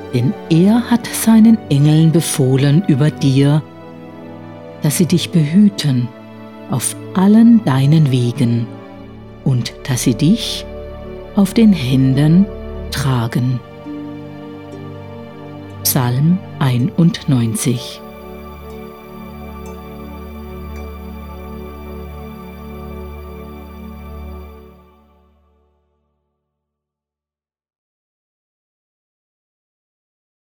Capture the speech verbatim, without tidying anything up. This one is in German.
denn er hat seinen Engeln befohlen über dir, dass sie dich behüten auf allen deinen Wegen und dass sie dich auf den Händen tragen. Psalm einundneunzig.